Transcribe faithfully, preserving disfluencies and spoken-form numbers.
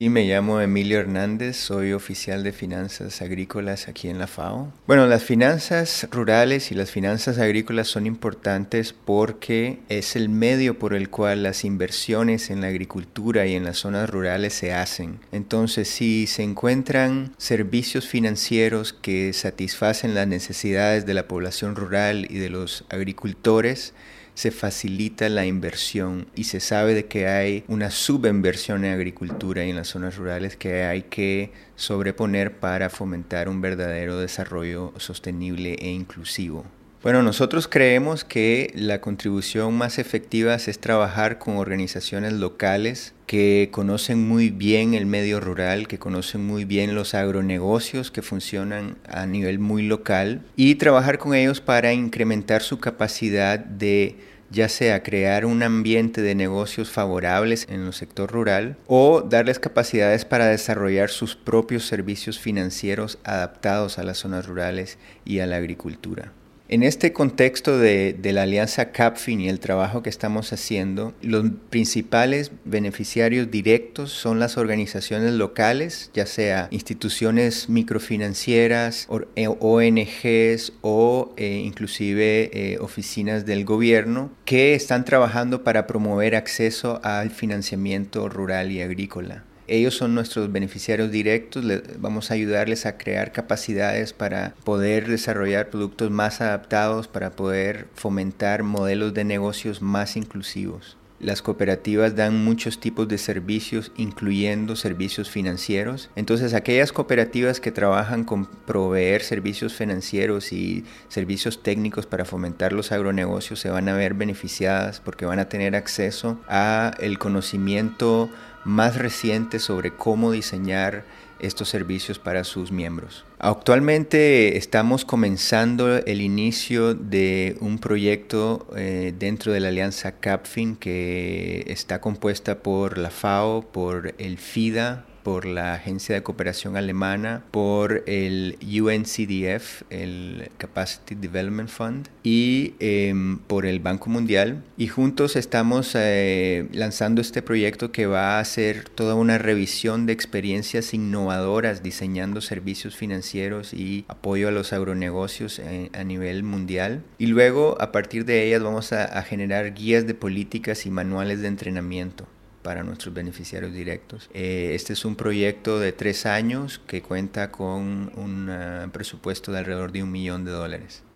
Y me llamo Emilio Hernández, soy oficial de finanzas agrícolas aquí en la FAO. Bueno, las finanzas rurales y las finanzas agrícolas son importantes porque es el medio por el cual las inversiones en la agricultura y en las zonas rurales se hacen. Entonces, si se encuentran servicios financieros que satisfacen las necesidades de la población rural y de los agricultores, se facilita la inversión y se sabe de que hay una subinversión en agricultura y en las zonas rurales que hay que sobreponer para fomentar un verdadero desarrollo sostenible e inclusivo. Bueno, nosotros creemos que la contribución más efectiva es trabajar con organizaciones locales que conocen muy bien el medio rural, que conocen muy bien los agronegocios que funcionan a nivel muy local y trabajar con ellos para incrementar su capacidad de ya sea crear un ambiente de negocios favorables en el sector rural o darles capacidades para desarrollar sus propios servicios financieros adaptados a las zonas rurales y a la agricultura. En este contexto de, de la alianza CAPFIN y el trabajo que estamos haciendo, los principales beneficiarios directos son las organizaciones locales, ya sea instituciones microfinancieras, O N Ges o eh, inclusive eh, oficinas del gobierno que están trabajando para promover acceso al financiamiento rural y agrícola. Ellos son nuestros beneficiarios directos, vamos a ayudarles a crear capacidades para poder desarrollar productos más adaptados, para poder fomentar modelos de negocios más inclusivos. Las cooperativas dan muchos tipos de servicios, incluyendo servicios financieros. Entonces, aquellas cooperativas que trabajan con proveer servicios financieros y servicios técnicos para fomentar los agronegocios se van a ver beneficiadas porque van a tener acceso a el conocimiento más reciente sobre cómo diseñar estos servicios para sus miembros. Actualmente estamos comenzando el inicio de un proyecto eh, dentro de la alianza CAPFIN que está compuesta por la FAO, por el FIDA, por la Agencia de Cooperación Alemana, por el U N C D F, el Capacity Development Fund, y eh, por el Banco Mundial. Y juntos estamos eh, lanzando este proyecto que va a hacer toda una revisión de experiencias innovadoras diseñando servicios financieros y apoyo a los agronegocios eh, a nivel mundial. Y luego, a partir de ellas, vamos a, a generar guías de políticas y manuales de entrenamiento para nuestros beneficiarios directos. Eh, este es un proyecto de tres años que cuenta con un uh, presupuesto de alrededor de un millón de dólares.